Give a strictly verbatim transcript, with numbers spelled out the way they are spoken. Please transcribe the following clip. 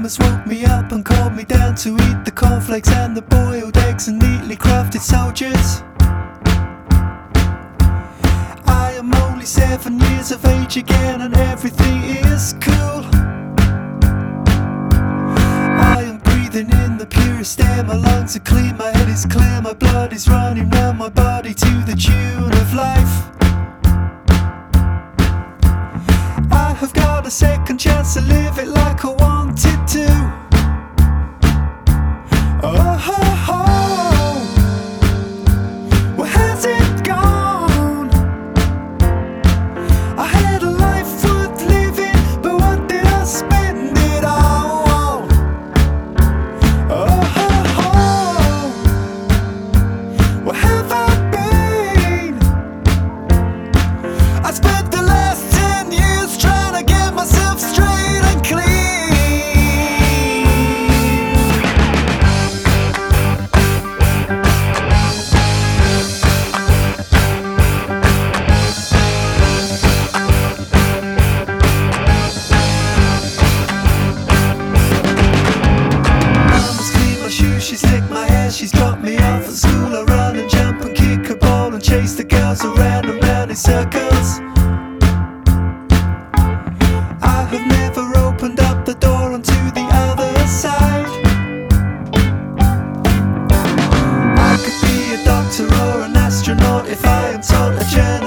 mama's woke me up and called me down to eat the cornflakes and the boiled eggs and neatly crafted soldiers. I am only seven years of age again and everything is cool. I am breathing in the purest air, my lungs are clean, my head is clear, my blood is running round my body to the tune of life. I have got a second chance to live it like I wanted to. Oh, ho, ho. Where has it gone? I had a life worth living, but what did I spend it on? Oh, ho, ho. Where have I been? I spent the last ten years trying to get myself straight and clean. She's licked my hair, she's got me off at school. I run and jump and kick a ball and chase the girls around and round in circles. I have never opened up the door onto the other side. I could be a doctor or an astronaut if I am taught a journey.